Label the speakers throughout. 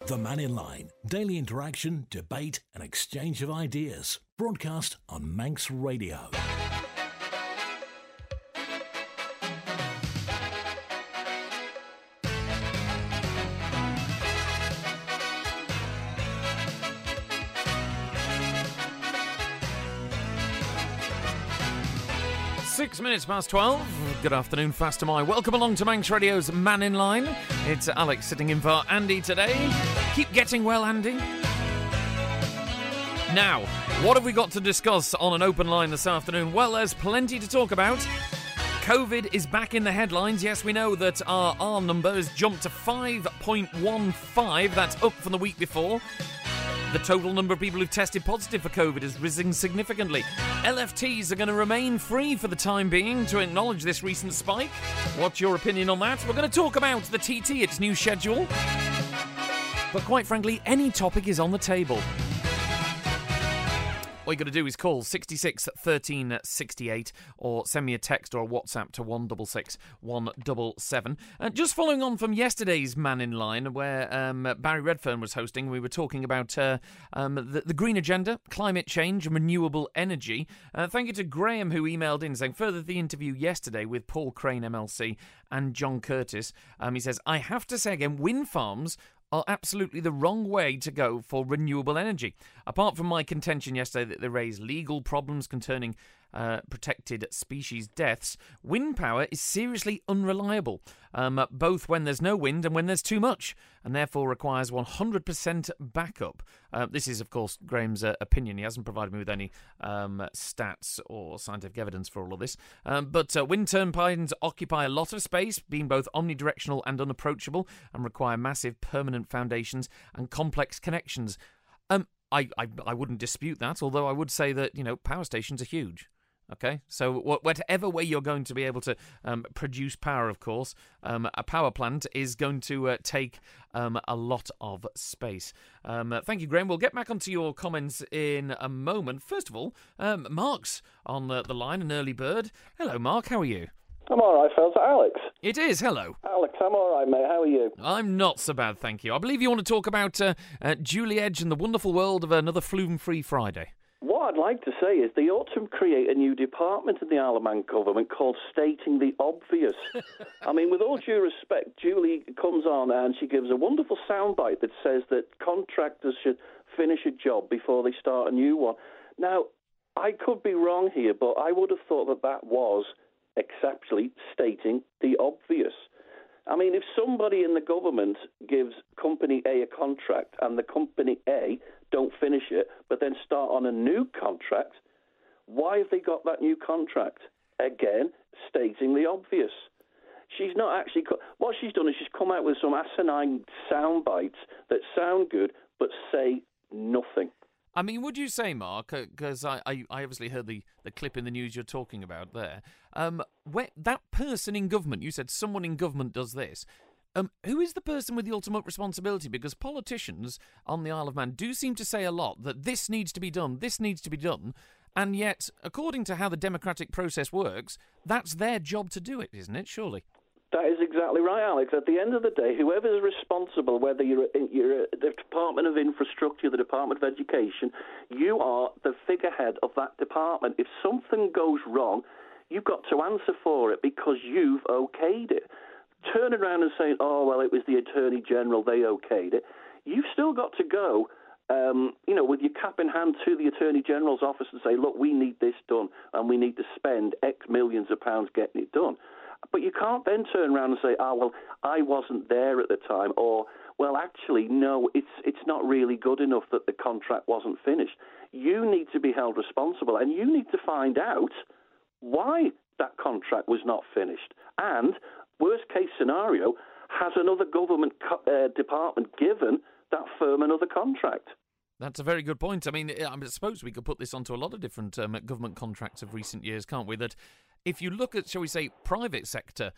Speaker 1: The Man in Line. Daily interaction, debate and exchange of ideas. Broadcast on Manx Radio.
Speaker 2: Six minutes past 12. Good afternoon, fast am I. Welcome along to Manx Radio's Man in Line. It's Alex sitting in for Andy today. Keep getting well, Andy. Now, what have we got to discuss on an open line this afternoon? Well, there's plenty to talk about. COVID is back in the headlines. Yes, we know that our R number has jumped to 5.15. That's up from the week before. The total number of people who've tested positive for COVID has risen significantly. LFTs are going to remain free for the time being to acknowledge this recent spike. What's your opinion on that? We're going to talk about the TT, its new schedule. But quite frankly, any topic is on the table. All you got to do is call 66 13 68 or send me a text or a WhatsApp to 166 177. Just following on from yesterday's Man in Line, where Barry Redfern was hosting, we were talking about the green agenda, climate change and renewable energy. Thank you to Graham, who emailed in saying, further the interview yesterday with Paul Crane MLC and John Curtis, he says, I have to say again, wind farms are absolutely the wrong way to go for renewable energy. Apart from my contention yesterday that they raise legal problems concerning protected species deaths, wind power is seriously unreliable, both when there's no wind and when there's too much, and therefore requires 100% backup. This is, of course, Graham's opinion. He hasn't provided me with any stats or scientific evidence for all of this. But wind turbines occupy a lot of space, being both omnidirectional and unapproachable, and require massive permanent foundations and complex connections. I wouldn't dispute that, although I would say that, power stations are huge. Okay, so whatever way you're going to be able to produce power, of course, a power plant is going to take a lot of space. Thank you, Graham. We'll get back onto your comments in a moment. First of all, Mark's on the line, an early bird. Hello, Mark. How are you?
Speaker 3: I'm all right, fellas. Alex.
Speaker 2: It is. Hello.
Speaker 3: Alex, I'm all right, mate. How are you?
Speaker 2: I'm not so bad, thank you. I believe you want to talk about Julie Edge and the wonderful world of another flume-free Friday.
Speaker 3: What I'd like to say is they ought to create a new department in the Isle of Man government called Stating the Obvious. I mean, with all due respect, Julie comes on and she gives a wonderful soundbite that says that contractors should finish a job before they start a new one. Now, I could be wrong here, but I would have thought that was exceptionally stating the obvious. I mean, if somebody in the government gives Company A a contract and the Company A don't finish it, but then start on a new contract, why have they got that new contract? Again, stating the obvious. She's not actually... What she's done is she's come out with some asinine sound bites that sound good, but say nothing.
Speaker 2: I mean, would you say, Mark, because I obviously heard the clip in the news you're talking about there, where that person in government, you said someone in government does this, who is the person with the ultimate responsibility? Because politicians on the Isle of Man do seem to say a lot that this needs to be done, and yet, according to how the democratic process works, that's their job to do it, isn't it, surely?
Speaker 3: That is exactly right, Alex. At the end of the day, whoever's responsible, whether you're the Department of Infrastructure, the Department of Education, you are the figurehead of that department. If something goes wrong, you've got to answer for it because you've okayed it. Turning around and saying, oh, well, it was the Attorney General, they okayed it. You've still got to go, with your cap in hand to the Attorney General's office and say, look, we need this done and we need to spend X millions of pounds getting it done. But you can't then turn around and say, well, I wasn't there at the time, or, well, actually, no, it's not really good enough that the contract wasn't finished. You need to be held responsible, and you need to find out why that contract was not finished. And, worst case scenario, has another government department given that firm another contract?
Speaker 2: That's a very good point. I mean, I suppose we could put this onto a lot of different government contracts of recent years, can't we? That if you look at, shall we say, private sector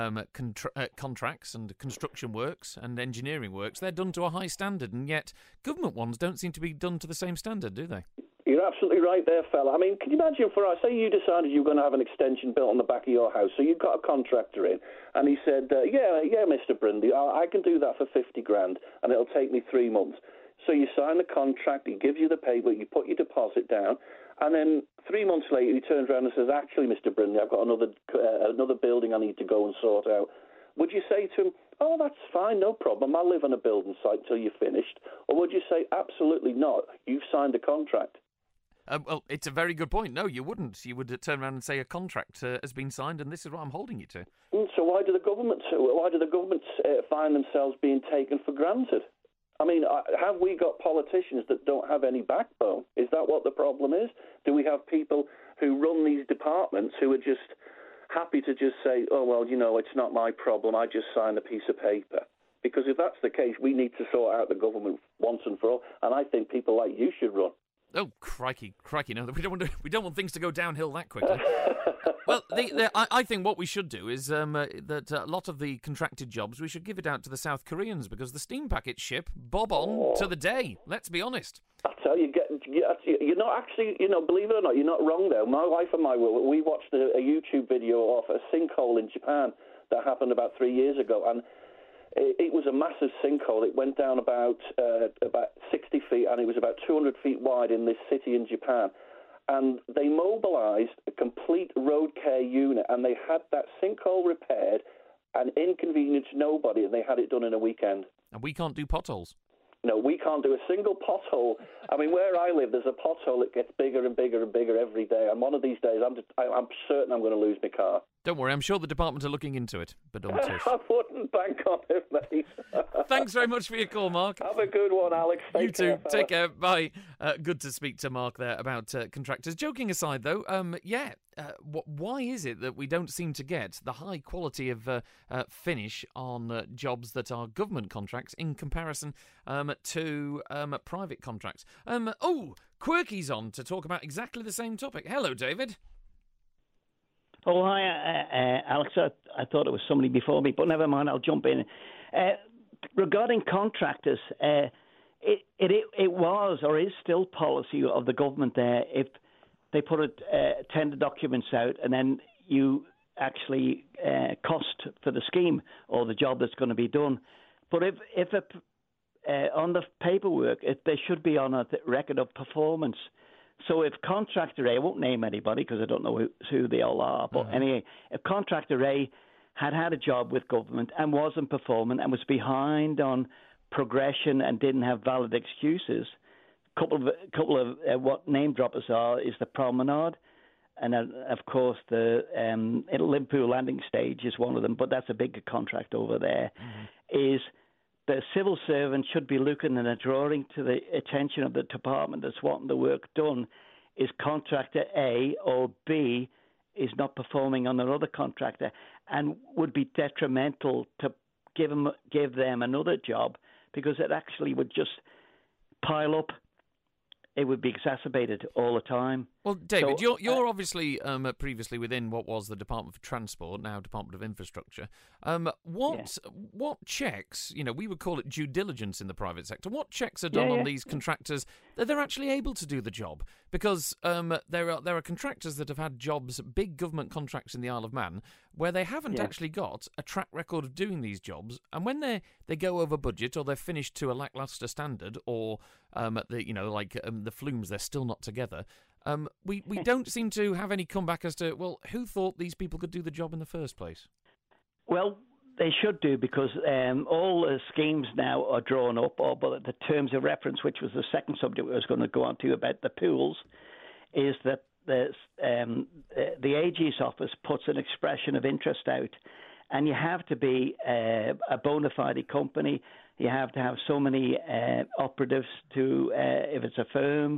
Speaker 2: contracts and construction works and engineering works, they're done to a high standard, and yet government ones don't seem to be done to the same standard, do they?
Speaker 3: You're you're absolutely right there, fella. I mean, can you imagine say you decided you were going to have an extension built on the back of your house, so you got a contractor in, and he said, yeah, Mr. Brindley, I can do that for 50 grand, and it'll take me 3 months. So you sign the contract, he gives you the paper, you put your deposit down, and then 3 months later he turns around and says, actually, Mr. Brindley, I've got another building I need to go and sort out. Would you say to him, oh, that's fine, no problem, I'll live on a building site till you're finished? Or would you say, absolutely not, you've signed a contract?
Speaker 2: Well, it's a very good point. No, you wouldn't. You would turn around and say a contract has been signed, and this is what I'm holding you to.
Speaker 3: So why do the government find themselves being taken for granted? I mean, have we got politicians that don't have any backbone? Is that what the problem is? Do we have people who run these departments who are just happy to just say, oh, well, it's not my problem, I just signed a piece of paper? Because if that's the case, we need to sort out the government once and for all, and I think people like you should run.
Speaker 2: Oh, crikey! No, we don't want things to go downhill that quickly. Well, I think what we should do is that a lot of the contracted jobs we should give it out to the South Koreans, because the steam packet ship bob on to the day. Let's be honest.
Speaker 3: I tell you, you're not actually, believe it or not, you're not wrong there. My wife and we watched a YouTube video of a sinkhole in Japan that happened about 3 years ago, and it was a massive sinkhole. It went down about 60 feet, and it was about 200 feet wide in this city in Japan. And they mobilized a complete road care unit, and they had that sinkhole repaired and inconvenienced nobody, and they had it done in a weekend.
Speaker 2: And we can't do potholes.
Speaker 3: No, we can't do a single pothole. I mean, where I live, there's a pothole that gets bigger and bigger and bigger every day. And one of these days, I'm certain I'm going to lose my car.
Speaker 2: Don't worry, I'm sure the department are looking into it. But
Speaker 3: I wouldn't bank on it, mate.
Speaker 2: Thanks very much for your call, Mark.
Speaker 3: Have a good one, Alex.
Speaker 2: You too. Take care. Bye. Good to speak to Mark there about contractors. Joking aside, though, why is it that we don't seem to get the high quality of finish on jobs that are government contracts in comparison to private contracts? Quirky's on to talk about exactly the same topic. Hello, David.
Speaker 4: Oh, hi, Alex. I thought it was somebody before me, but never mind, I'll jump in. Regarding contractors, it was or is still policy of the government there if they put tender documents out and then you actually cost for the scheme or the job that's going to be done. But if on the paperwork, they should be on a record of performance. So if contractor A, I won't name anybody because I don't know who they all are, but anyway, if contractor A had a job with government and wasn't performing and was behind on progression and didn't have valid excuses, couple of what name droppers are is the Promenade, and of course the Liverpool landing stage is one of them, but that's a bigger contract over there. Is the civil servant should be looking and drawing to the attention of the department that's wanting the work done. Is contractor A or B is not performing on another contractor and would be detrimental to give them another job, because it actually would just pile up. It would be exacerbated all the time.
Speaker 2: Well, David, you're obviously previously within what was the Department for Transport, now Department of Infrastructure. What checks, we would call it due diligence in the private sector, what checks are done on these contractors that they're actually able to do the job? Because there are contractors that have had jobs, big government contracts in the Isle of Man, where they haven't actually got a track record of doing these jobs, and when they go over budget or they're finished to a lackluster standard, or the flumes, they're still not together. We don't seem to have any comeback as to, well, who thought these people could do the job in the first place?
Speaker 4: Well, they should do, because all the schemes now are drawn up, but the terms of reference, which was the second subject I was going to go on to about the pools, is that the AG's office puts an expression of interest out, and you have to be a bona fide company. You have to have so many operatives to, if it's a firm,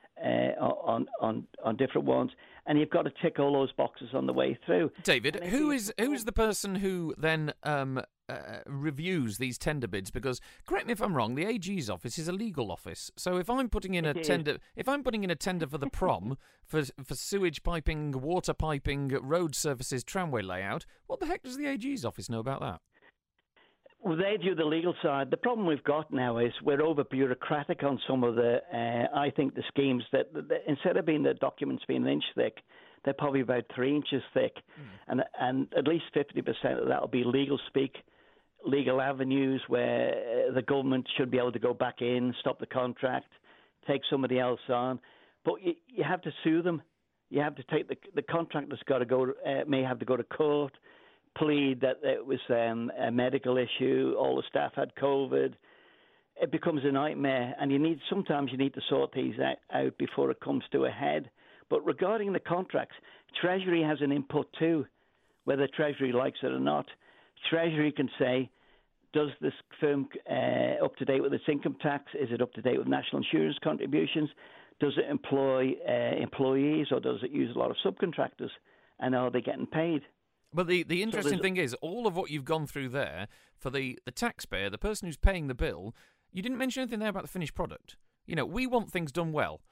Speaker 4: on different ones, and you've got to tick all those boxes on the way through.
Speaker 2: David, who is the person who then reviews these tender bids? Because, correct me if I'm wrong, the AG's office is a legal office. So if I'm putting in a tender for the prom for sewage piping, water piping, road surfaces, tramway layout, what the heck does the AG's office know about that?
Speaker 4: Well, they do the legal side. The problem we've got now is we're over bureaucratic on some of the, I think, the schemes that instead of being the documents being an inch thick, they're probably about 3 inches thick, and at least 50% of that will be legal speak, legal avenues where the government should be able to go back in, stop the contract, take somebody else on, but you have to sue them. You have to take the contractor's got to go, may have to go to court, plead that it was a medical issue, all the staff had COVID. It becomes a nightmare, and sometimes you need to sort these out before it comes to a head. But regarding the contracts, Treasury has an input too, whether Treasury likes it or not. Treasury can say, does this firm up to date with its income tax? Is it up to date with national insurance contributions? Does it employ employees, or does it use a lot of subcontractors? And are they getting paid?
Speaker 2: But the interesting thing is, all of what you've gone through there, for the taxpayer, the person who's paying the bill, you didn't mention anything there about the finished product. We want things done well.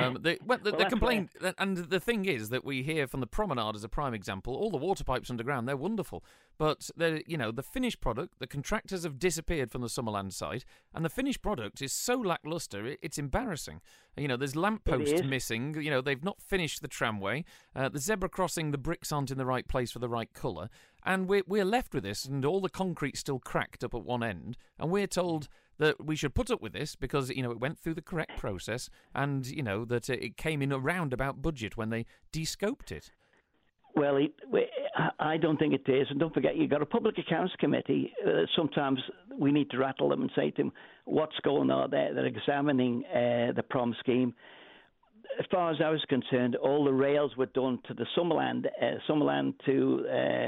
Speaker 2: The complaint, and the thing is that we hear from the Promenade as a prime example, all the water pipes underground, they're wonderful. But, the finished product, the contractors have disappeared from the Summerland site, and the finished product is so lacklustre, it's embarrassing. There's lampposts missing, they've not finished the tramway, the zebra crossing, the bricks aren't in the right place for the right colour, and we're left with this, and all the concrete's still cracked up at one end, and we're told that we should put up with this because, it went through the correct process and, that it came in a roundabout budget when they de-scoped it.
Speaker 4: Well, I don't think it is. And don't forget, you've got a Public Accounts Committee. Sometimes we need to rattle them and say to them, what's going on there? They're examining the prom scheme. As far as I was concerned, all the rails were done to the Summerland to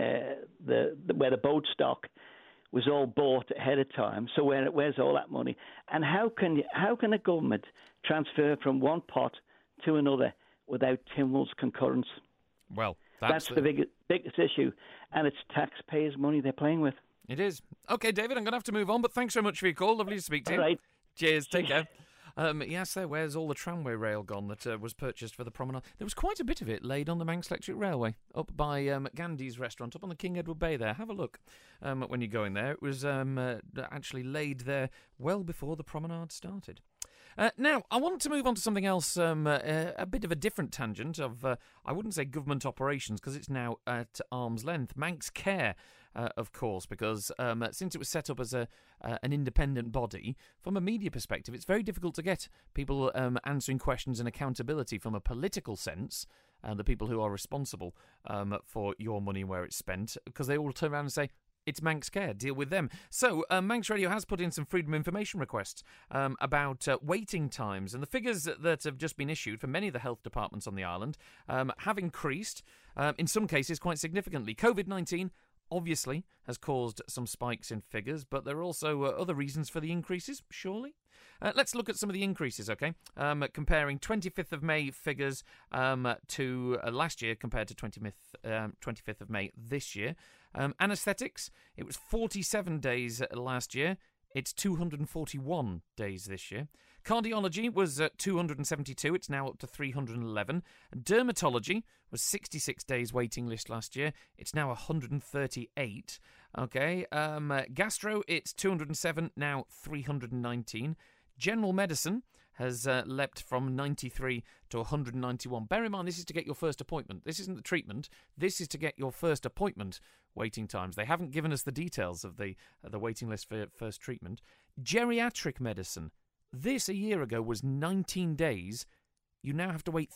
Speaker 4: where the boat stock was all bought ahead of time. So where's all that money? And how can a government transfer from one pot to another without Tynwald's concurrence?
Speaker 2: Well,
Speaker 4: that's the biggest issue, and it's taxpayers' money they're playing with.
Speaker 2: It is. Okay, David, I'm going to have to move on, but thanks very much for your call. Lovely to speak to you.
Speaker 4: All right.
Speaker 2: Cheers. Take care. Yes, where's all the tramway rail gone that was purchased for the Promenade? There was quite a bit of it laid on the Manx Electric Railway, up by Gandhi's restaurant, up on the King Edward Bay there. Have a look when you're going there. It was actually laid there well before the Promenade started. Now, I want to move on to something else, a bit of a different tangent of, I wouldn't say government operations, because it's now at arm's length. Manx Care, of course, because since it was set up as an independent body, from a media perspective, it's very difficult to get people answering questions and accountability from a political sense, the people who are responsible for your money and where it's spent, because they all turn around and say, it's Manx Care, deal with them. So, Manx Radio has put in some freedom of information requests about waiting times, and the figures that have just been issued for many of the health departments on the island have increased, in some cases quite significantly. COVID-19 obviously has caused some spikes in figures, but there are also other reasons for the increases, surely? Let's look at some of the increases, okay? Comparing 25th of May figures to last year compared to 25th of May this year. Anaesthetics, it was 47 days last year. It's 241 days this year. Cardiology was 272. It's now up to 311. Dermatology was 66 days waiting list last year. It's now 138. Okay. Gastro, it's 207, now 319. General medicine has leapt from 93 to 191. Bear in mind, this is to get your first appointment. This isn't the treatment. This is to get your first appointment waiting times. They haven't given us the details of the waiting list for first treatment. Geriatric medicine, this a year ago was 19 days. You now have to wait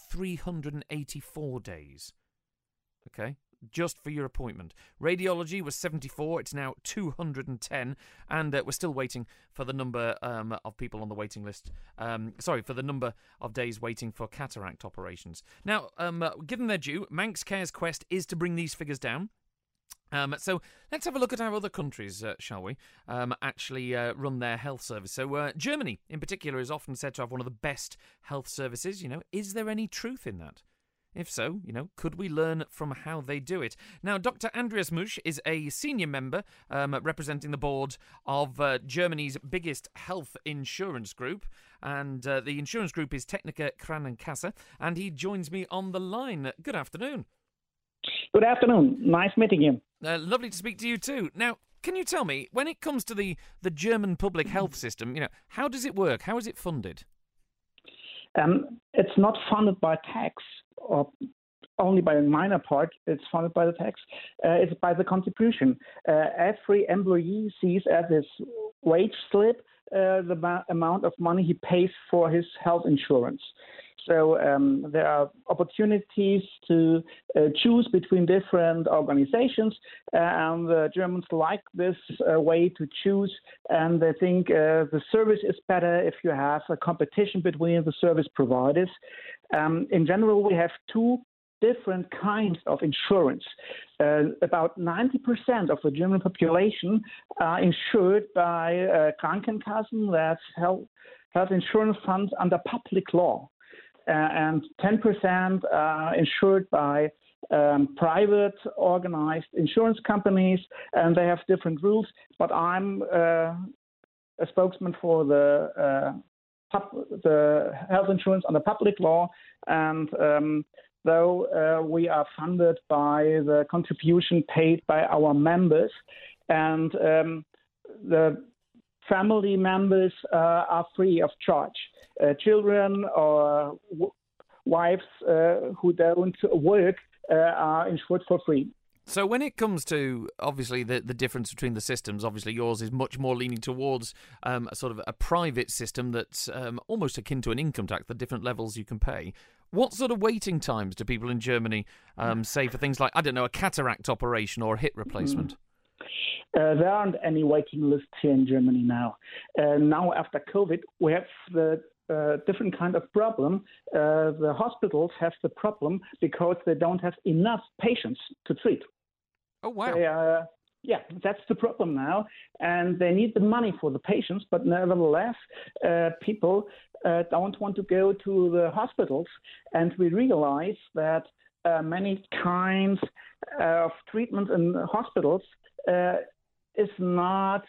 Speaker 2: 384 days. Okay? Just for your appointment. Radiology was 74, it's now 210, and we're still waiting for the number of people on the waiting list. For the number of days waiting for cataract operations. Now, given their due, Manx Care's quest is to bring these figures down. So let's have a look at how other countries, shall we, actually run their health service. So Germany, in particular, is often said to have one of the best health services. Is there any truth in that? If so, could we learn from how they do it? Now, Dr. Andreas Musch is a senior member representing the board of Germany's biggest health insurance group. And the insurance group is Techniker Krankenkasse. And he joins me on the line. Good afternoon.
Speaker 5: Good afternoon. Nice meeting you.
Speaker 2: Lovely to speak to you too. Now, Can you tell me, when it comes to the German public health system, how does it work? How is it funded?
Speaker 5: It's not funded by tax, or only by a minor part. It's funded by the tax. It's by the contribution. Every employee sees at his wage slip the amount of money he pays for his health insurance. So there are opportunities to choose between different organizations, and the Germans like this way to choose, and they think the service is better if you have a competition between the service providers. In general, we have two different kinds of insurance. About 90% of the German population are insured by Krankenkassen, that's health insurance funds under public law. And 10% are insured by private organized insurance companies, and they have different rules. But I'm a spokesman for the health insurance under public law, and though we are funded by the contribution paid by our members, and the family members are free of charge. Children or wives who don't work are insured for free.
Speaker 2: So when it comes to, obviously, the difference between the systems, obviously yours is much more leaning towards sort of a private system that's almost akin to an income tax, the different levels you can pay. What sort of waiting times do people in Germany say for things like, I don't know, a cataract operation or a hip replacement?
Speaker 5: There aren't any waiting lists here in Germany now. Now, after COVID, we have the different kind of problem. The hospitals have the problem because they don't have enough patients to treat.
Speaker 2: Oh, wow.
Speaker 5: Yeah, that's the problem now. And they need the money for the patients, but nevertheless, people don't want to go to the hospitals. And we realize that many kinds of treatment in hospitals is not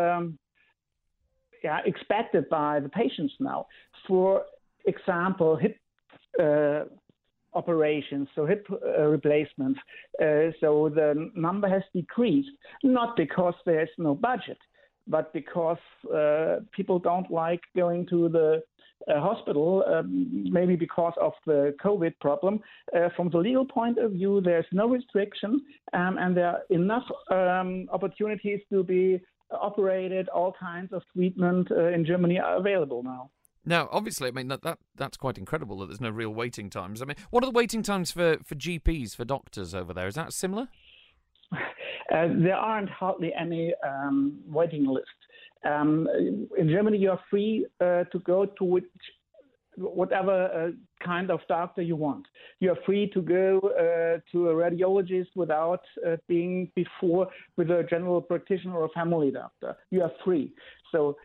Speaker 5: expected by the patients now. For example, hip operations, so hip replacements. So the number has decreased, not because there's no budget, but because people don't like going to the hospital, maybe because of the COVID problem. From the legal point of view, there's no restriction, and there are enough opportunities to be operated. All kinds of treatment in Germany are available now.
Speaker 2: Now, obviously, I mean, that's quite incredible that there's no real waiting times. I mean, what are the waiting times for GPs, for doctors over there? Is that similar?
Speaker 5: There aren't hardly any waiting lists. In Germany, you are free to go to whatever kind of doctor you want. You are free to go to a radiologist without being before with a general practitioner or a family doctor. You are free. So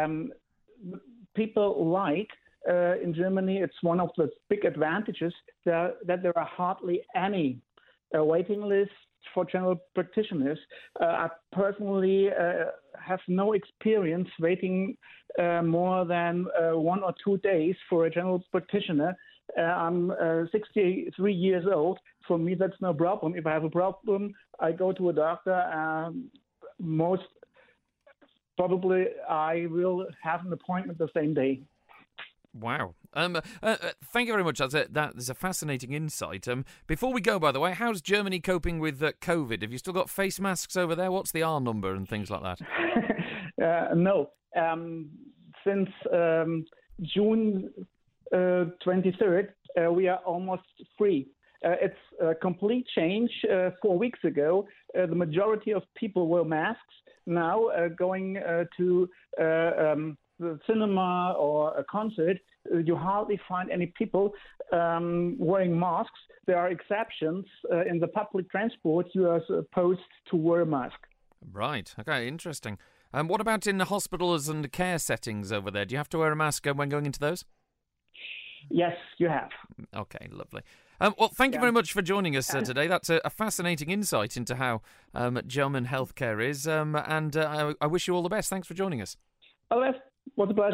Speaker 5: people like in Germany, it's one of the big advantages that there are hardly any waiting lists for general practitioners. I personally have no experience waiting more than 1 or 2 days for a general practitioner. I'm 63 years old. For me, that's no problem. If I have a problem, I go to a doctor. Most probably, I will have an appointment the same day.
Speaker 2: Wow. Thank you very much. That is a fascinating insight. Before we go, by the way, how's Germany coping with COVID? Have you still got face masks over there? What's the R number and things like that?
Speaker 5: No. Since June 23rd, we are almost free. It's a complete change. 4 weeks ago, the majority of people wear masks. Now, going to the cinema or a concert, you hardly find any people wearing masks. There are exceptions. In the public transport, you are supposed to wear a mask.
Speaker 2: Right. Okay, interesting. What about in the hospitals and care settings over there? Do you have to wear a mask when going into those?
Speaker 5: Yes, you have.
Speaker 2: Okay, lovely. Well, thank you very much for joining us today. That's a fascinating insight into how German healthcare is, and I wish you all the best. Thanks for joining us.
Speaker 5: All right. What a pleasure.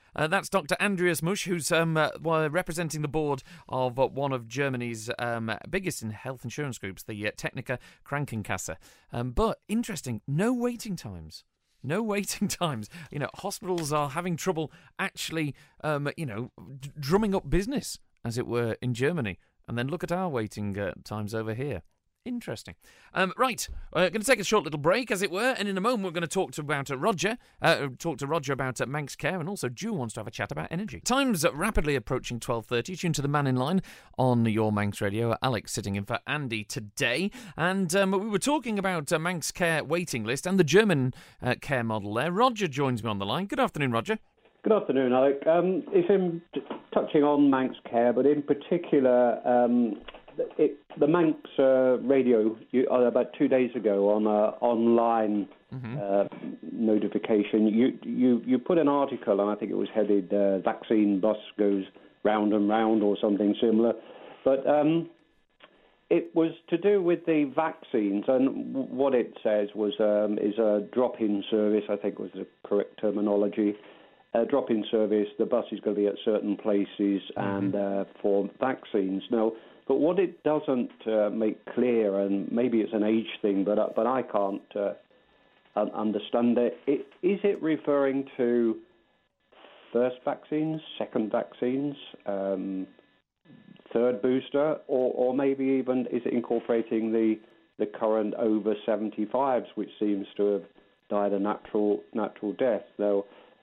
Speaker 2: That's Dr. Andreas Musch, who's representing the board of one of Germany's biggest in health insurance groups, the Techniker Krankenkasse. But interesting, no waiting times. No waiting times. Hospitals are having trouble actually, drumming up business, as it were, in Germany. And then look at our waiting times over here. Interesting. Right, we're going to take a short little break, as it were, and in a moment we're going to talk to Roger about Manx Care, and also Ju wants to have a chat about energy. Time's rapidly approaching 12:30. Tune to the Man in Line on your Manx Radio. Alex sitting in for Andy today, and we were talking about Manx Care waiting list and the German care model there. Roger joins me on the line. Good afternoon, Roger.
Speaker 6: Good afternoon, Alec. It's in touching on Manx Care, but in particular, the Manx Radio, about 2 days ago on online notification, you put an article, and I think it was headed "Vaccine Bus Goes Round and Round" or something similar, but it was to do with the vaccines, and what it says was is a drop-in service, I think was the correct terminology. A drop-in service, the bus is going to be at certain places and for vaccines. Now, but what it doesn't make clear, and maybe it's an age thing, but I can't understand it. Is it referring to first vaccines, second vaccines, third booster, or maybe even is it incorporating the current over 75s, which seems to have died a natural death? Now,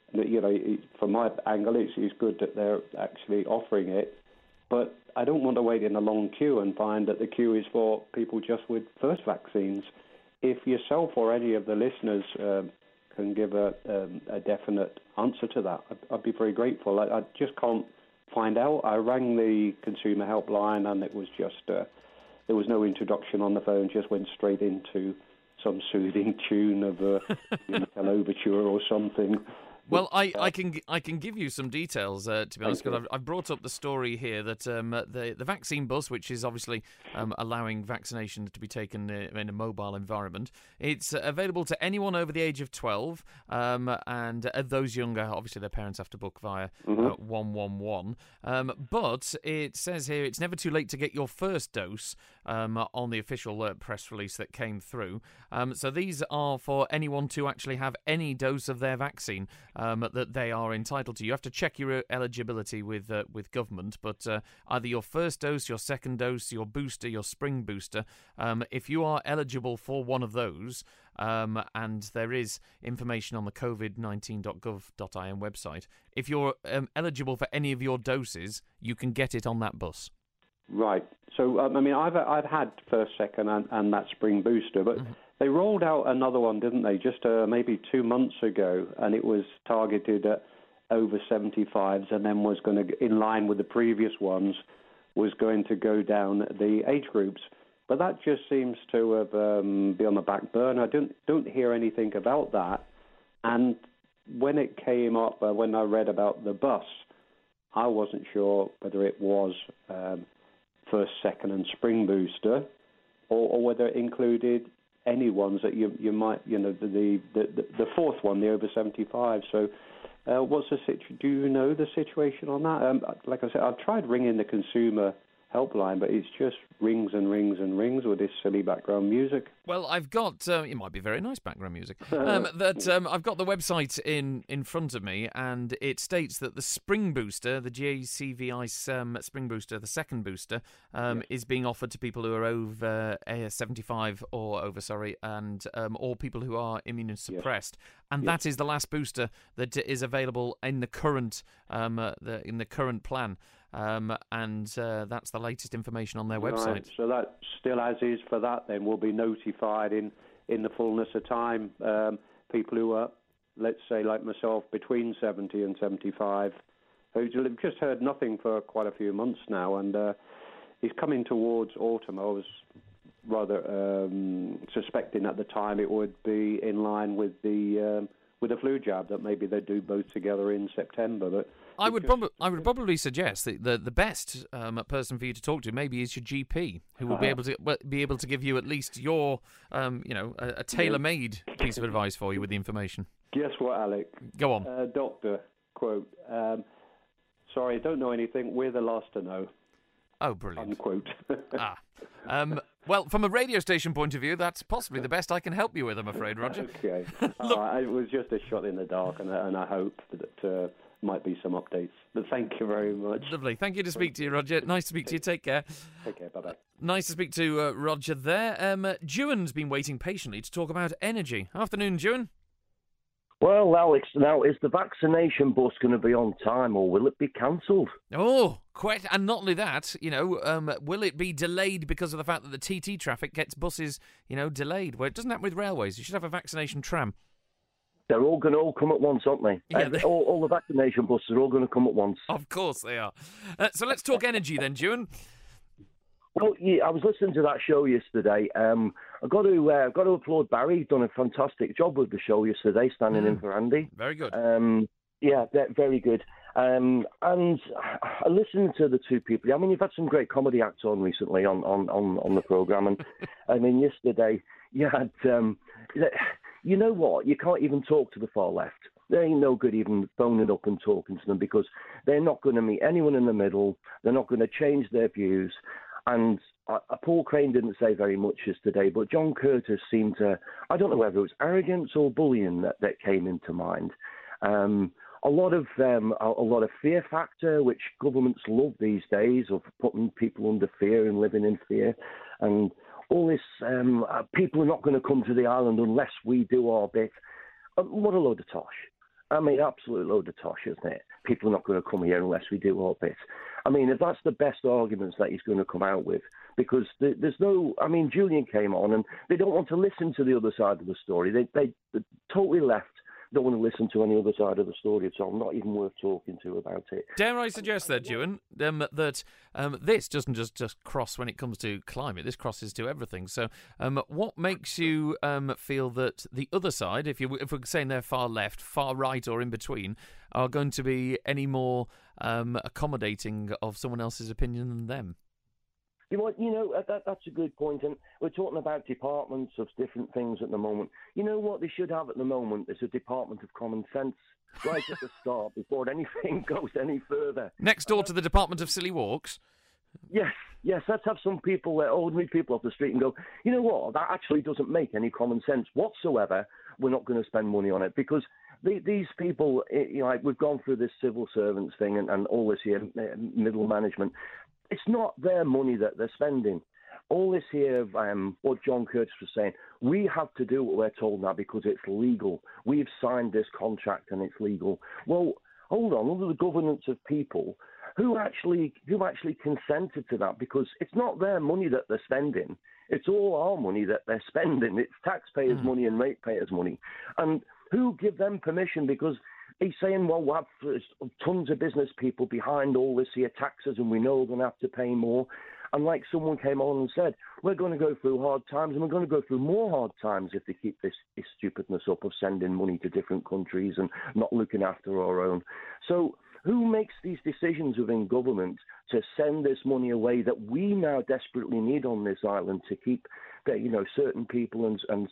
Speaker 6: from my angle, it's good that they're actually offering it, but I don't want to wait in a long queue and find that the queue is for people just with first vaccines. If yourself or any of the listeners can give a definite answer to that, I'd be very grateful. I just can't find out. I rang the consumer helpline, and it was just there was no introduction on the phone. Just went straight into some soothing tune of an overture or something.
Speaker 2: Well, I can give you some details, to be honest, because I've brought up the story here that the vaccine bus, which is obviously allowing vaccination to be taken in a mobile environment, it's available to anyone over the age of 12, and those younger, obviously their parents have to book via 111. But it says here it's never too late to get your first dose on the official press release that came through. So these are for anyone to actually have any dose of their vaccine that they are entitled to. You have to check your eligibility with government, but either your first dose, your second dose, your booster, your spring booster, if you are eligible for one of those, and there is information on the covid19.gov.in website, if you're eligible for any of your doses, you can get it on that bus.
Speaker 6: Right. So, I've had first, second, and that spring booster, but they rolled out another one, didn't they, just maybe 2 months ago, and it was targeted at over 75s, and then was going to, in line with the previous ones, was going to go down the age groups. But that just seems to have be on the back burner. I don't hear anything about that. And when it came up, when I read about the bus, I wasn't sure whether it was first, second, and spring booster, or whether it included any ones that you might, the fourth one, the over 75. So, what's the situation? Do you know the situation on that? Like I said, I've tried ringing the consumer helpline, but it's just rings and rings and rings with this silly background music.
Speaker 2: Well, I've got, it might be very nice background music, I've got the website in front of me, and it states that the spring booster, the JCVI spring booster, the second booster, is being offered to people who are over 75 or and or people who are immunosuppressed. Yes. And that is the last booster that is available in the current current plan. And that's the latest information on their website.
Speaker 6: Right. So that still as is for that, then will be notified in the fullness of time. People who are, let's say, like myself, between 70 and 75, who've just heard nothing for quite a few months now, and it's coming towards autumn. I was rather suspecting at the time it would be in line with the flu jab, that maybe they'd do both together in September, but
Speaker 2: I would probably suggest that the best person for you to talk to maybe is your GP, who will be able to give you at least your a tailor-made piece of advice for you with the information.
Speaker 6: Guess what, Alec?
Speaker 2: Go on.
Speaker 6: Doctor, quote, sorry, I don't know anything. We're the last to know.
Speaker 2: Oh, brilliant.
Speaker 6: Unquote.
Speaker 2: Well, from a radio station point of view, that's possibly the best I can help you with, I'm afraid, Roger.
Speaker 6: Okay. It was just a shot in the dark, and I hope that might be some updates. But thank you very much.
Speaker 2: Lovely. Thank you to speak to you, Roger. Nice to speak to you. Take care.
Speaker 6: Take care. Bye-bye.
Speaker 2: Nice to speak to Roger there. Dewan's been waiting patiently to talk about energy. Afternoon, Dewan.
Speaker 7: Well, Alex, now, is the vaccination bus going to be on time, or will it be cancelled?
Speaker 2: Oh, quite. And not only that, will it be delayed because of the fact that the TT traffic gets buses, delayed? Well, it doesn't happen with railways. You should have a vaccination tram.
Speaker 7: They're all going to all come at once, aren't they?
Speaker 2: Yeah,
Speaker 7: all the vaccination buses are all going to come at once.
Speaker 2: Of course they are. So let's talk energy then, Dewan.
Speaker 7: Well, yeah, I was listening to that show yesterday. I've got to applaud Barry. He's done a fantastic job with the show yesterday, standing in for Andy.
Speaker 2: Very good.
Speaker 7: Yeah, very good. And I listened to the two people. I mean, you've had some great comedy acts on recently on the programme. And I mean, yesterday you had, you know what? You can't even talk to the far left. They ain't no good even phoning up and talking to them because they're not going to meet anyone in the middle. They're not going to change their views. And Paul Crane didn't say very much yesterday, but John Curtis seemed to, I don't know whether it was arrogance or bullying that came into mind. A lot of fear factor, which governments love these days, of putting people under fear and living in fear. And all this, people are not going to come to the island unless we do our bit. What a load of tosh. I mean, absolute load of tosh, isn't it? People are not going to come here unless we do our bit. I mean, if that's the best arguments that he's going to come out with, because there's no... I mean, Julian came on and they don't want to listen to the other side of the story. They totally left, don't want to listen to any other side of the story, so I'm not even worth talking to about it.
Speaker 2: Dare I suggest that, Dewan, that this doesn't just cross when it comes to climate, this crosses to everything. So what makes you feel that the other side, if we're saying they're far left, far right or in between, are going to be any more accommodating of someone else's opinion than them?
Speaker 7: That's a good point. And we're talking about departments of different things at the moment. You know what they should have at the moment is a department of common sense right at the start before anything goes any further.
Speaker 2: Next door to the Department of Silly Walks?
Speaker 7: Yes. Let's have some people, ordinary people off the street and go, you know what, that actually doesn't make any common sense whatsoever. We're not going to spend money on it because these people, we've gone through this civil servants thing and all this here, middle management. It's not their money that they're spending. All this here, what John Curtis was saying, we have to do what we're told now because it's legal. We've signed this contract and it's legal. Well, hold on, under the governance of people who actually consented to that, because it's not their money that they're spending. It's all our money that they're spending. It's taxpayers' money and ratepayers' money. And who give them permission? Because he's saying, well, we'll have tons of business people behind all this here taxes and we know we're going to have to pay more. And like someone came on and said, we're going to go through hard times and we're going to go through more hard times if they keep this stupidness up of sending money to different countries and not looking after our own. So who makes these decisions within government to send this money away that we now desperately need on this island to keep, certain people and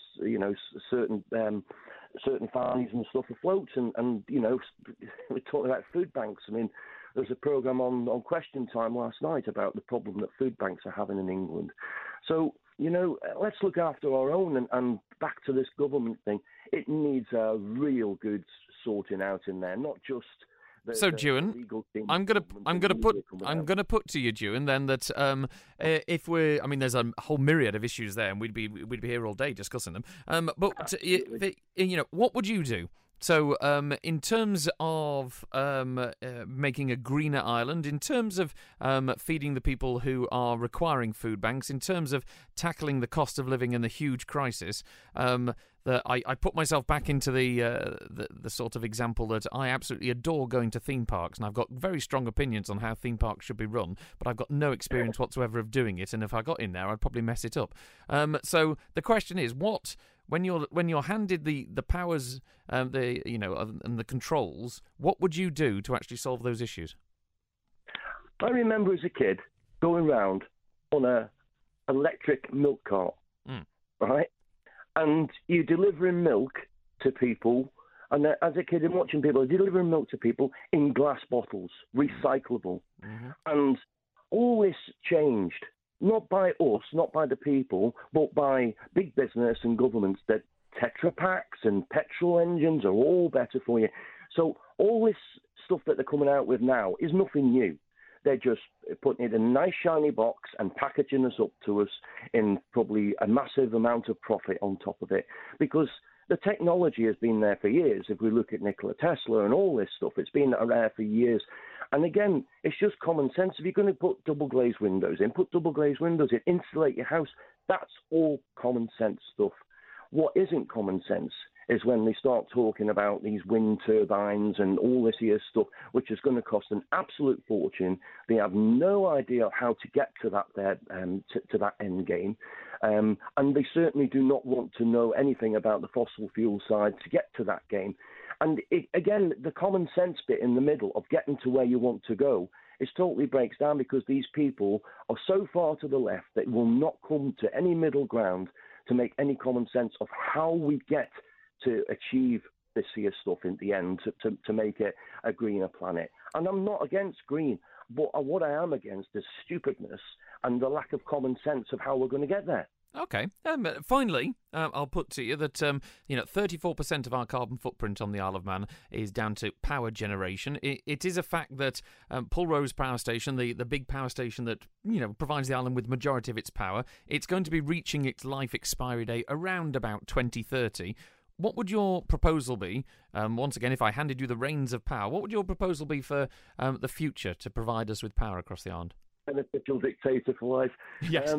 Speaker 7: certain families and stuff afloat? And we're talking about food banks. I mean, there was a programme on Question Time last night about the problem that food banks are having in England. So, let's look after our own and back to this government thing. It needs a real good sorting out in there, not just...
Speaker 2: So, Dewan, I'm gonna put to you, Dewan, then that if there's a whole myriad of issues there, and we'd be here all day discussing them. But what would you do? So, in terms of making a greener island, in terms of feeding the people who are requiring food banks, in terms of tackling the cost of living and the huge crisis, I put myself back into the sort of example that I absolutely adore going to theme parks, and I've got very strong opinions on how theme parks should be run, but I've got no experience whatsoever of doing it, and if I got in there, I'd probably mess it up. So the question is, when you're handed the powers, and the controls, what would you do to actually solve those issues?
Speaker 7: I remember as a kid going round on a electric milk cart, right? And you delivering milk to people, And as a kid, I'm watching people delivering milk to people in glass bottles, recyclable. Mm-hmm. And all this changed, not by us, not by the people, but by big business and governments that Tetra Paks and petrol engines are all better for you. So all this stuff that they're coming out with now is nothing new. They're just putting it in a nice shiny box and packaging us up to us in probably a massive amount of profit on top of it. Because the technology has been there for years. If we look at Nikola Tesla and all this stuff, it's been there for years. And again, it's just common sense. If you're going to put double glazed windows in, put double glazed windows in, insulate your house. That's all common sense stuff. What isn't common sense is when they start talking about these wind turbines and all this here stuff, which is going to cost an absolute fortune. They have no idea how to get to that to that end game, and they certainly do not want to know anything about the fossil fuel side to get to that game. And again, the common sense bit in the middle of getting to where you want to go is totally breaks down because these people are so far to the left that will not come to any middle ground to make any common sense of how we get to achieve this here stuff in the end, to make it a greener planet. And I'm not against green, but what I am against is stupidness and the lack of common sense of how we're going to get there.
Speaker 2: Okay. Finally, I'll put to you that 34% of our carbon footprint on the Isle of Man is down to power generation. It is a fact that Pulrose Power Station, the big power station that provides the island with majority of its power, it's going to be reaching its life expiry date around about 2030. What would your proposal be? Once again, if I handed you the reins of power, what would your proposal be for the future to provide us with power across the island?
Speaker 7: Beneficial dictator for life.
Speaker 2: Yes.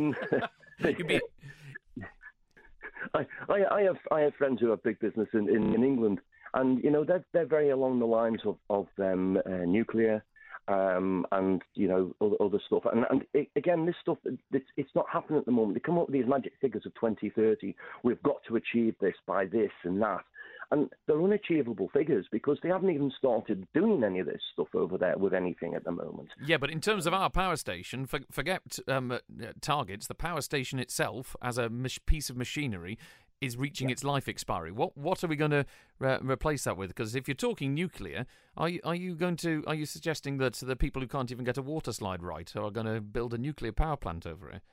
Speaker 7: I have friends who have big business in England, and they're very along the lines of nuclear and other stuff. And again, this stuff it's not happening at the moment. They come up with these magic figures of 2030. We've got to achieve this by this and that. And they're unachievable figures because they haven't even started doing any of this stuff over there with anything at the moment.
Speaker 2: Yeah, but in terms of our power station, forget targets. The power station itself, as a piece of machinery, is reaching its life expiry. What are we going to replace that with? Because if you're talking nuclear, are you suggesting that the people who can't even get a water slide right are going to build a nuclear power plant over here?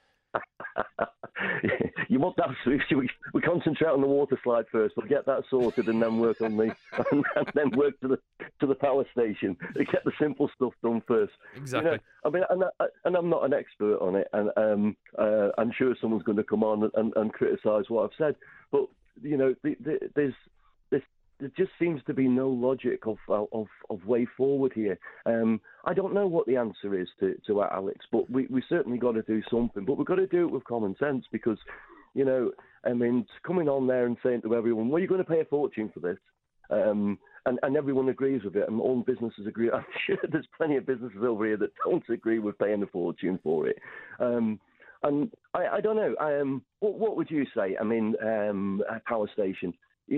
Speaker 7: You want that? We concentrate on the water slide first. We'll get that sorted, and then work on and then work to the power station. We get the simple stuff done first.
Speaker 2: Exactly.
Speaker 7: I mean, and I'm not an expert on it, and I'm sure someone's going to come on and criticise what I've said. But there just seems to be no logic of way forward here. I don't know what the answer is to that, Alex, but we certainly got to do something. But we've got to do it with common sense because, coming on there and saying to everyone, well, you're going to pay a fortune for this, and everyone agrees with it, and all businesses agree. I'm sure there's plenty of businesses over here that don't agree with paying a fortune for it. And I don't know. What would you say? I mean, a power station.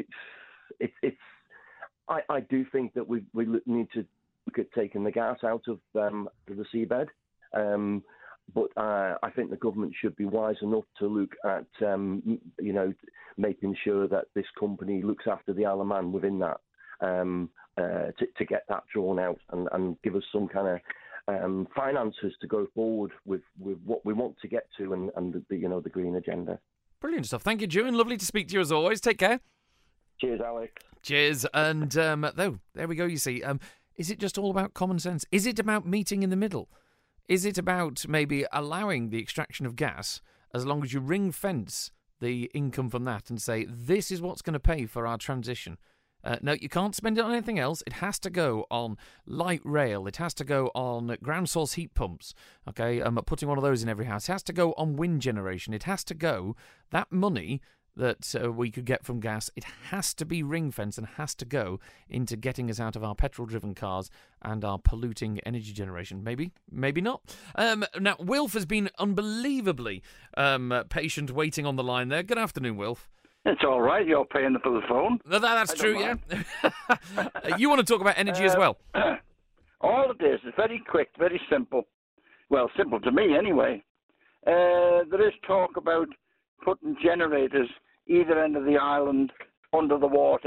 Speaker 7: I do think that we need to look at taking the gas out of the seabed, but I think the government should be wise enough to look at making sure that this company looks after the Isle of Man within that to get that drawn out and give us some kind of finances to go forward with what we want to get to and the green agenda.
Speaker 2: Brilliant stuff. Thank you, June. Lovely to speak to you as always. Take care.
Speaker 7: Cheers, Alex.
Speaker 2: Cheers. And there we go, you see. Is it just all about common sense? Is it about meeting in the middle? Is it about maybe allowing the extraction of gas as long as you ring fence the income from that and say, this is what's going to pay for our transition? No, you can't spend it on anything else. It has to go on light rail. It has to go on ground source heat pumps. Okay, putting one of those in every house. It has to go on wind generation. It has to go, that money that we could get from gas, it has to be ring-fenced and has to go into getting us out of our petrol-driven cars and our polluting energy generation. Maybe, maybe not. Now, Wilf has been unbelievably patient waiting on the line there. Good afternoon, Wilf.
Speaker 8: It's all right. You're paying for the phone.
Speaker 2: That's true, yeah. You want to talk about energy as well?
Speaker 8: All it is very quick, very simple. Well, simple to me anyway. There is talk about putting generators either end of the island under the water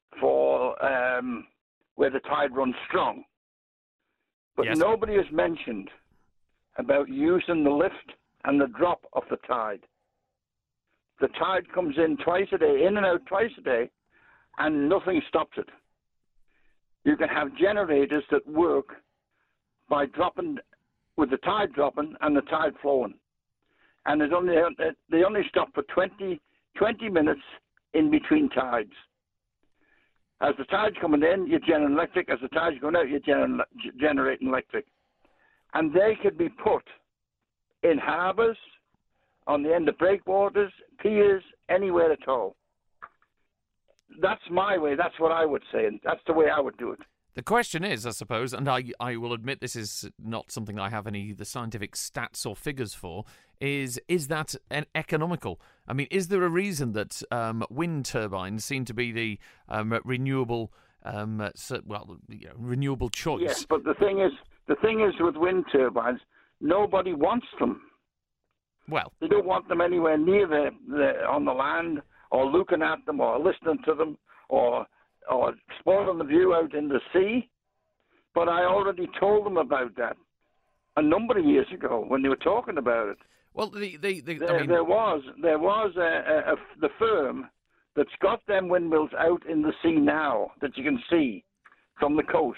Speaker 8: for where the tide runs strong. But
Speaker 2: Yes.
Speaker 8: nobody has mentioned about using the lift and the drop of the tide. The tide comes in twice a day, in and out twice a day, and nothing stops it. You can have generators that work by dropping, with the tide dropping and the tide flowing. And they only stop for 20 minutes in between tides. As the tide's coming in, you generate electric. As the tide's going out, you generate electric. And they could be put in harbours, on the end of breakwaters, piers, anywhere at all. That's my way. That's what I would say, and that's the way I would do it.
Speaker 2: The question is, I suppose, and I will admit this is not something I have any the scientific stats or figures for, is that an economical? I mean, is there a reason that wind turbines seem to be the renewable, renewable choice?
Speaker 8: Yes, but the thing is with wind turbines, nobody wants them.
Speaker 2: Well,
Speaker 8: they don't want them anywhere near on the land, or looking at them, or listening to them, or spoiling the view out in the sea. But I already told them about that a number of years ago when they were talking about it.
Speaker 2: Well,
Speaker 8: there was the firm that's got them windmills out in the sea now that you can see from the coast.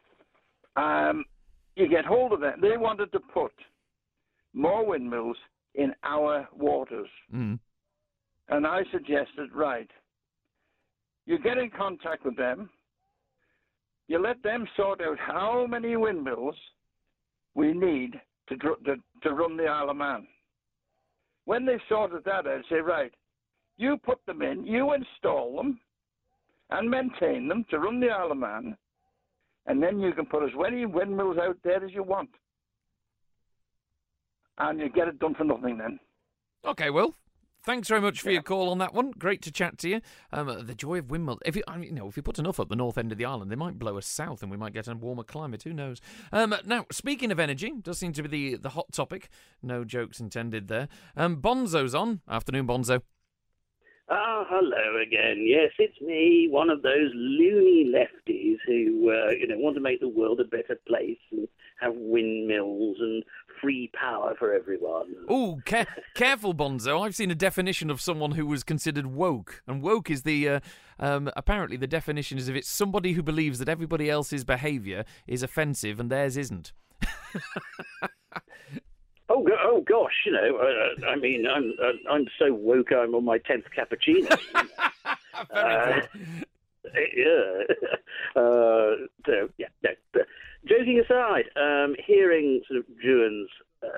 Speaker 8: You get hold of them. They wanted to put more windmills in our waters.
Speaker 2: Mm.
Speaker 8: And I suggested, right, you get in contact with them, you let them sort out how many windmills we need to run the Isle of Man. When they've sorted that out, say, right, you put them in, you install them and maintain them to run the Isle of Man, and then you can put as many windmills out there as you want. And you get it done for nothing then.
Speaker 2: Okay, well, thanks very much for your call on that one. Great to chat to you. The joy of windmills. If you put enough up the north end of the island, they might blow us south and we might get a warmer climate. Who knows? Now, speaking of energy, does seem to be the hot topic. No jokes intended there. Bonzo's on. Afternoon, Bonzo.
Speaker 9: Ah, hello again. Yes, it's me, one of those loony lefties who, want to make the world a better place and have windmills and free power for everyone.
Speaker 2: Oh, careful, Bonzo. I've seen a definition of someone who was considered woke, and woke is the apparently the definition is if it's somebody who believes that everybody else's behaviour is offensive and theirs isn't.
Speaker 9: Oh gosh, I'm so woke I'm on my 10th cappuccino.
Speaker 2: Very good.
Speaker 9: Joking aside, hearing sort of Juan's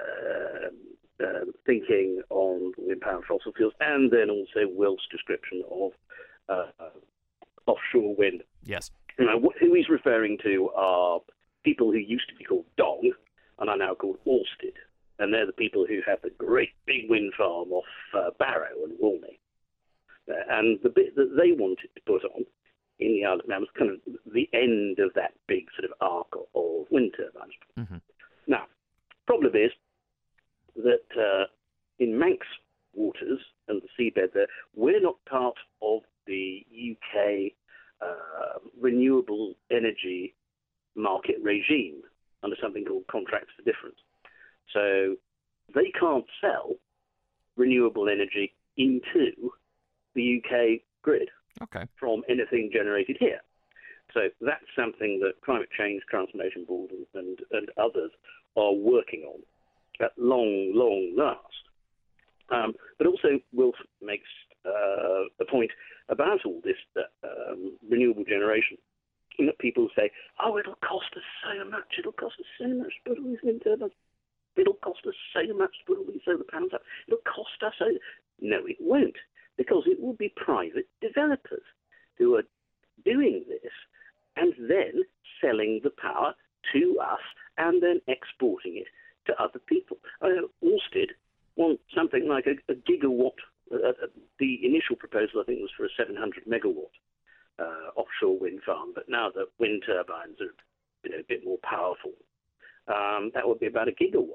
Speaker 9: thinking on wind power and fossil fuels, and then also Wilf's description of offshore wind.
Speaker 2: Yes.
Speaker 9: Who he's referring to are people who used to be called Dong and are now called Ørsted. And they're the people who have the great big wind farm off Barrow and Walney. And the bit that they wanted to put on in the Isle of Man was kind of the end of that big sort of arc of wind turbines.
Speaker 2: Mm-hmm.
Speaker 9: Now, problem is that in Manx waters and the seabed there, we're not part of the UK renewable energy market regime under something called Contracts for Difference. So they can't sell renewable energy into the UK grid from anything generated here. So that's something that Climate Change Transformation Board and others are working on at long last. But also Wilf makes a point about all this renewable generation. And that people say, it'll cost us so much, to put all these wind turbines. It'll cost us so much to put all these solar panels up. It'll cost us so... No, it won't, because it will be private developers who are doing this and then selling the power to us and then exporting it to other people. Ørsted want something like a gigawatt. The initial proposal, I think, was for a 700 megawatt offshore wind farm, but now that wind turbines are a bit more powerful, that would be about a gigawatt.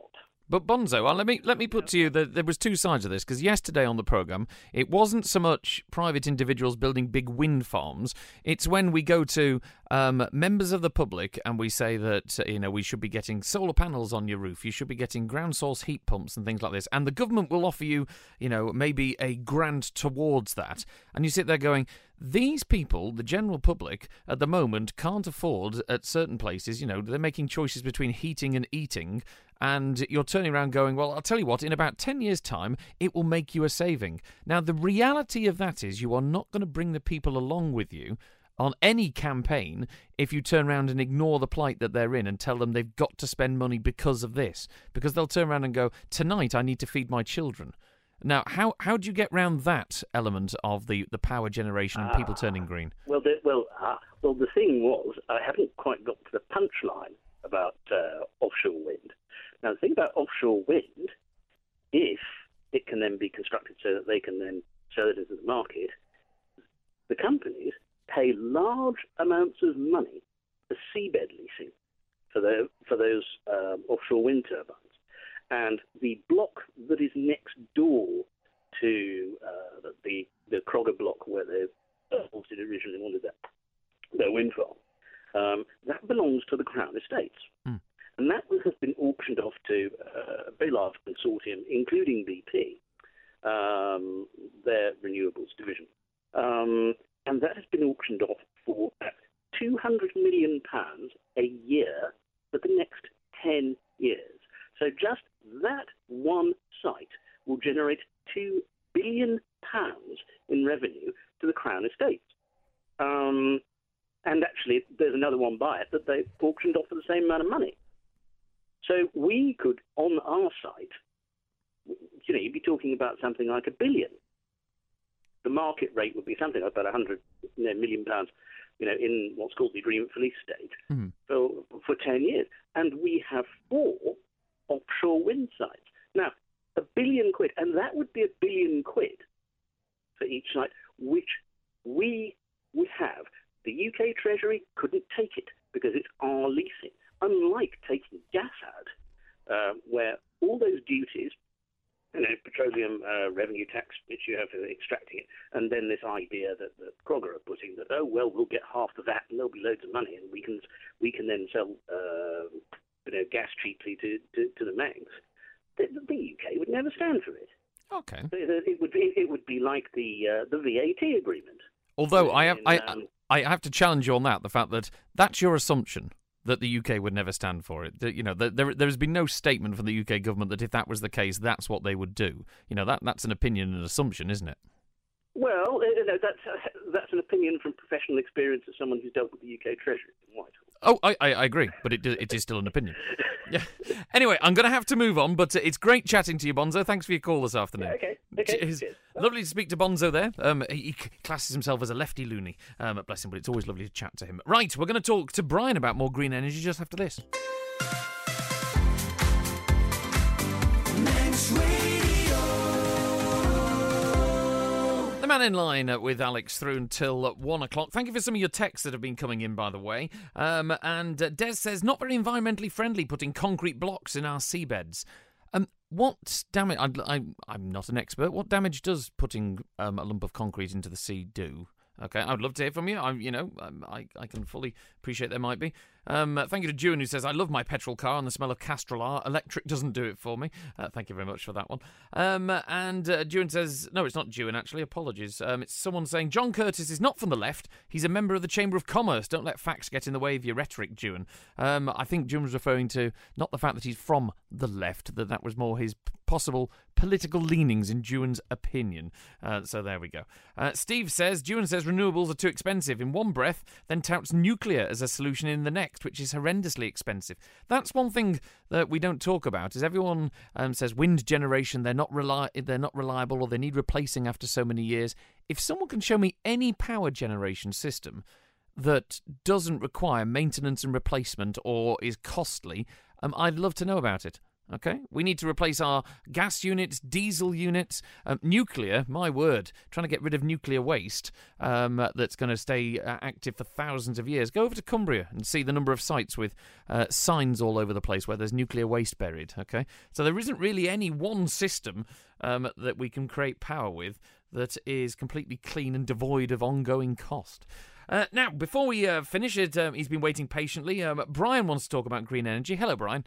Speaker 2: But Bonzo, let me put to you that there was two sides of this, because yesterday on the programme, it wasn't so much private individuals building big wind farms. It's when we go to members of the public and we say that, we should be getting solar panels on your roof, you should be getting ground source heat pumps and things like this, and the government will offer you, maybe a grant towards that. And you sit there going, these people, the general public, at the moment can't afford at certain places, they're making choices between heating and eating, and you're turning around going, well, I'll tell you what, in about 10 years' time, it will make you a saving. Now, the reality of that is you are not going to bring the people along with you on any campaign if you turn around and ignore the plight that they're in and tell them they've got to spend money because of this. Because they'll turn around and go, tonight I need to feed my children. Now, how do you get round that element of the power generation and people turning green?
Speaker 9: Well, the thing was, I haven't quite got to the punchline about offshore wind. Now, the thing about offshore wind, if it can then be constructed so that they can then sell it into the market, the companies pay large amounts of money for seabed leasing for those offshore wind turbines. And the block that is next door to the Crogger block where they originally wanted their wind farm, that belongs to the Crown Estates. Mm. And that has been auctioned off to a very large consortium, including BP, their renewables division. And that has been auctioned off for £200 million a year for the next 10 years. So just that one site will generate £2 billion in revenue to the Crown Estates. And actually, there's another one by it that they've auctioned off for the same amount of money. So we could, on our site, you'd be talking about something like £1 billion. The market rate would be something like about £100 million, in what's called the agreement for lease stage for 10 years. And we have 4 offshore wind sites. Now, £1 billion, and that would be £1 billion for each site, which we would have. The UK Treasury couldn't take it because it's our leasing. Unlike taking gas out, where all those duties, petroleum revenue tax, which you have for extracting it, and then this idea that Crogger are putting that, we'll get half the VAT and there'll be loads of money and we can then sell gas cheaply to the Manx. The UK would never stand for it.
Speaker 2: Okay.
Speaker 9: It would be like the VAT agreement.
Speaker 2: Although I have to challenge you on that, the fact that that's your assumption, that the UK would never stand for it. There has been no statement from the UK government that if that was the case, that's what they would do. That's an opinion and assumption, isn't it?
Speaker 9: Well, that's an opinion from professional experience of someone who's dealt with the UK Treasury in Whitehall.
Speaker 2: Oh, I agree, but it is still an opinion. Yeah. Anyway, I'm going to have to move on, but it's great chatting to you, Bonzo. Thanks for your call this afternoon.
Speaker 9: Yeah, okay.
Speaker 2: Cheers. Lovely to speak to Bonzo there. He classes himself as a lefty loony. Bless him, but it's always lovely to chat to him. Right, we're going to talk to Brian about more green energy just after this. The Man in Line with Alex through until 1 o'clock. Thank you for some of your texts that have been coming in, by the way. And Des says, not very environmentally friendly putting concrete blocks in our seabeds. What damage? I'm not an expert. What damage does putting a lump of concrete into the sea do? Okay, I would love to hear from you. I can fully appreciate there might be. Thank you to June, who says, I love my petrol car and the smell of Castrol R. Electric doesn't do it for me. Thank you very much for that one. And June says, no, it's not June, actually. Apologies. It's someone saying, John Curtis is not from the left. He's a member of the Chamber of Commerce. Don't let facts get in the way of your rhetoric, June. I think June was referring to not the fact that he's from the left, that was more his possible political leanings in June's opinion. So there we go. Steve says, June says renewables are too expensive in one breath, then touts nuclear as a solution in the next, which is horrendously expensive. That's one thing that we don't talk about, is everyone says wind generation, they're not reliable or they need replacing after so many years. If someone can show me any power generation system that doesn't require maintenance and replacement or is costly, I'd love to know about it. Okay, we need to replace our gas units, diesel units, nuclear. My word, trying to get rid of nuclear waste that's going to stay active for thousands of years. Go over to Cumbria and see the number of sites with signs all over the place where there's nuclear waste buried. Okay, so there isn't really any one system that we can create power with that is completely clean and devoid of ongoing cost. Now, before we finish it, he's been waiting patiently. Brian wants to talk about green energy. Hello, Brian.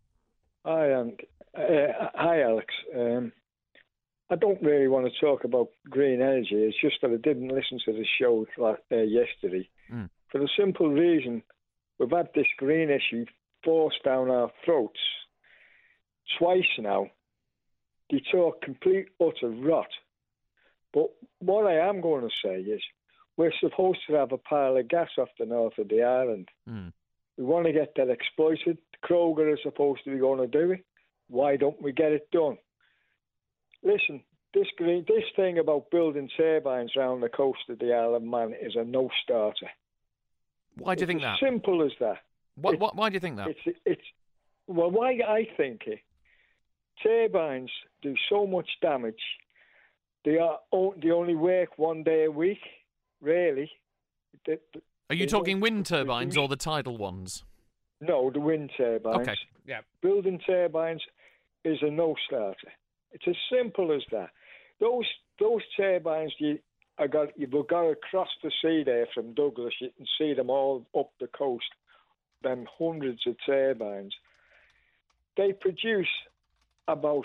Speaker 10: Hi, Alex. I don't really want to talk about green energy. It's just that I didn't listen to the show yesterday. For the simple reason, we've had this green issue forced down our throats twice now. They talk complete, utter rot. But what I am going to say is we're supposed to have a pile of gas off the north of the island. We want to get that exploited. Kroger is supposed to be going to do it. Why don't we get it done? Listen, this thing about building turbines around the coast of the Isle of Man is a no-starter.
Speaker 2: Why do you think that?
Speaker 10: It's as simple as that.
Speaker 2: Why do you think that?
Speaker 10: Well, why I think it. Turbines do so much damage. They only work 1 day a week, really.
Speaker 2: Are you talking wind turbines or the tidal ones?
Speaker 10: No, the wind turbines.
Speaker 2: Okay, yeah.
Speaker 10: Building turbines is a no-starter. It's as simple as that. Those turbines you've got across the sea there from Douglas. You can see them all up the coast. Them hundreds of turbines. They produce about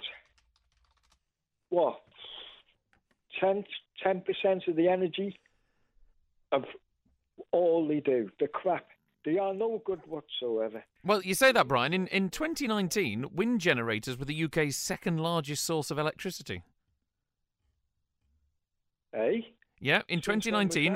Speaker 10: 10% of the energy of all they do. The crap. They are no good whatsoever.
Speaker 2: Well, you say that, Brian. In 2019, wind generators were the UK's second largest source of electricity.
Speaker 10: Eh?
Speaker 2: Yeah, in 2019,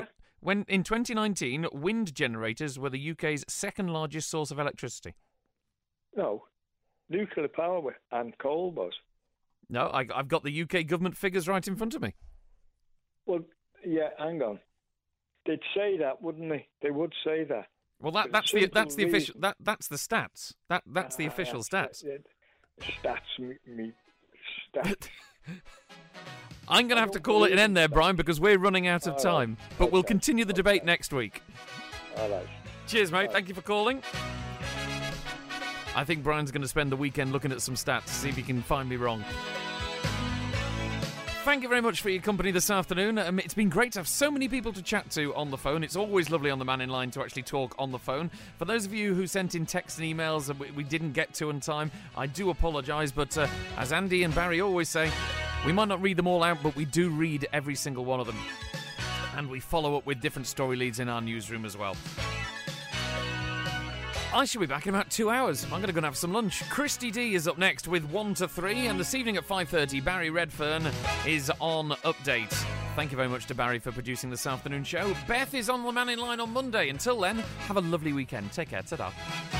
Speaker 2: wind generators were the UK's second largest source of electricity.
Speaker 10: No, nuclear power and coal was.
Speaker 2: No, I've got the UK government figures right in front of me.
Speaker 10: Well, yeah, hang on. They'd say that, wouldn't they? They would say that.
Speaker 2: Well, that's the official. That's the stats. That's the official stats.
Speaker 10: Stats.
Speaker 2: I'm going to have to call it an end there, Brian, because we're running out of time. But we'll continue the debate next week.
Speaker 10: All right.
Speaker 2: Cheers, mate. Thank you for calling. I think Brian's going to spend the weekend looking at some stats to see if he can find me wrong. Thank you very much for your company this afternoon. It's been great to have so many people to chat to on the phone. It's always lovely on the Man in Line to actually talk on the phone. For those of you who sent in texts and emails that we didn't get to in time, I do apologise. But as Andy and Barry always say, we might not read them all out, but we do read every single one of them. And we follow up with different story leads in our newsroom as well. I shall be back in about 2 hours. I'm going to go and have some lunch. Christy D is up next with 1 to 3, and this evening at 5:30, Barry Redfern is on Update. Thank you very much to Barry for producing this afternoon show. Beth is on the Man in Line on Monday. Until then, have a lovely weekend. Take care. Ta-da.